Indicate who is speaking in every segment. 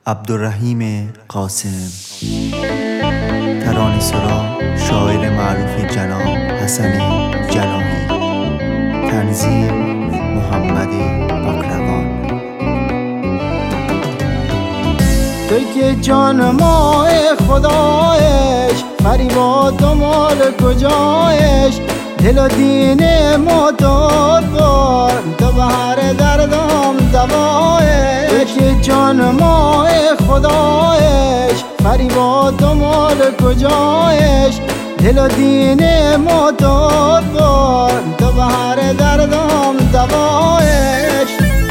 Speaker 1: عبدالرحیم قاسم. ترانه‌سرا شاعر معروف جناب حسن جلالی. تنظیم محمد بکروان.
Speaker 2: تو که جان ما خدایش، فریباد و مال کجایش، دل و دین ما داد بار، تو بهر دردم دوایش. تو که جان ما خدایش، فریباد و مال کجایش، دل و دین ما داد بار، تو بهر دردم دوایش.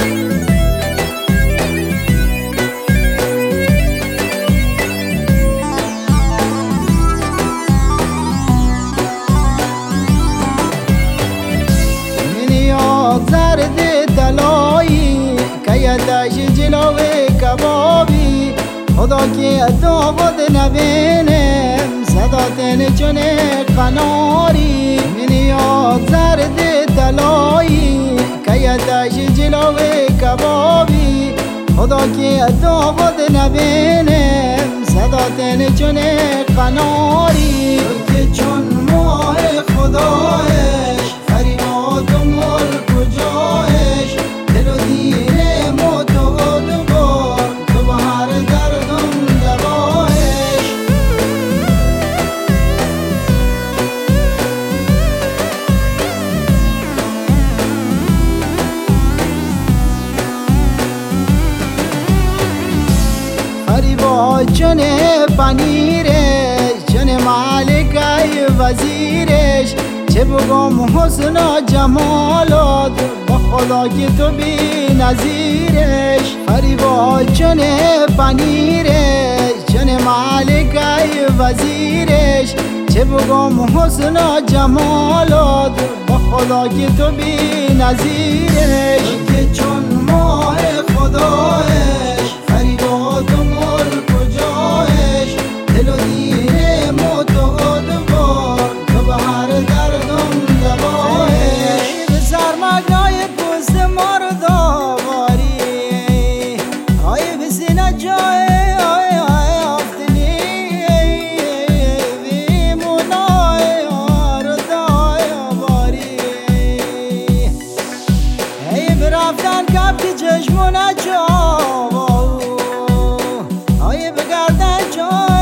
Speaker 2: زرد دلایی که یدش جلو کبابی، خدا که داود نبینه صداتن چون قناری. منیا زرد دلایی که یدش جلو کبابی، خدا که داود نبینه صداتن چون قناری. که چون ماه خدایش، فریباد و مال کجایش، دل و دین ما داد بار، تو بهر دردم دوایش. فریباد چون پنیرش، چون مالکای وزیرش، چه بگم حسن و جمالات، با خدا که تو بی نظیرش. فریباد چون پنیرش، چون مالکای وزیرش، چه بگم حسن و جمالات، با خدا که تو بی نظیرش. که چون ماه خدایش، فریباد و مال کجایش، دل و دین ما داد بار، تو بهر دردم دوایش. به سرمگنای پوست ما رو داواری، آی به سینه جای آفتنی، بیمونای رو دایواری. ای برفتن کب که چشمونه جاوا، آی بگردن جای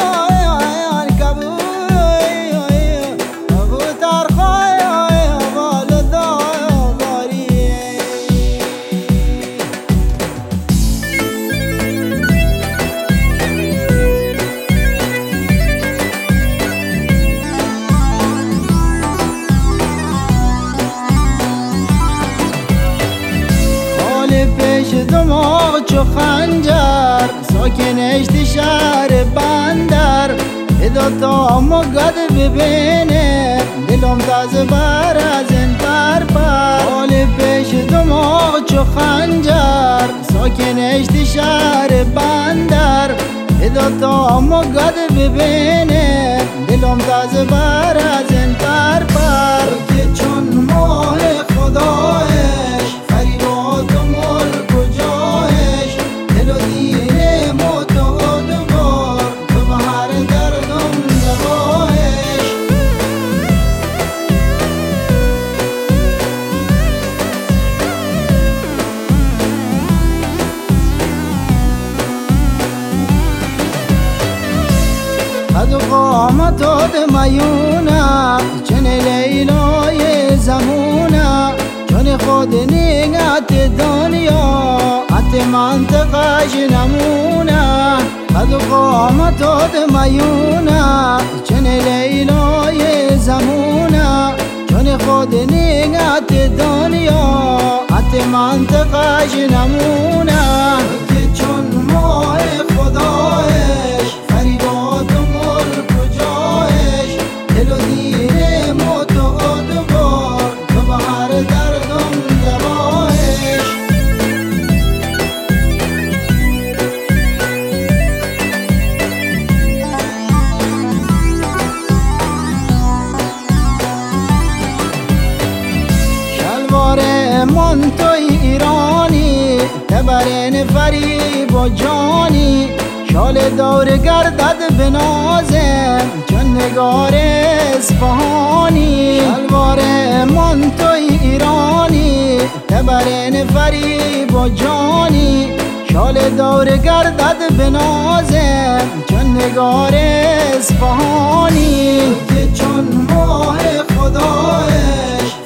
Speaker 2: پیش دماغ چو خنجر، ساکنش شهر بندر، ادا تا مگد ببینه دلم تازه بر از این پر. حال پیش دماغ چو خنجر، ساکنش شهر بندر، ادا تا مگد ببینه دلم تازه بر از این پر. که چون ماه خدایش، فریباد و مال کجایش، دل و دین ما داد بار، تو بهر دردم دوایش. قد و قامتات میونه، چون لیلای زمونه، چون خود نیت دنیا، حتی منطقش نمونه. قد و قامتات میونه، چون لیلای زمونه، چون خود نیت دنیا، حتی منطقش نمونه. که چون ماه خدایش، فریباد و مال کجایش، دل و دین ما داد بار، تو بهر دردم دوایش. شلوار من توی ایرانی، تبرین فرید با جانی شال دور گردد به نازم چون نگار اصفهانی شلوار مانتوی ایرانی تبرین فری با جانی شال دور گردد به نازم چون نگار اصفهانی که چون ماه خدایش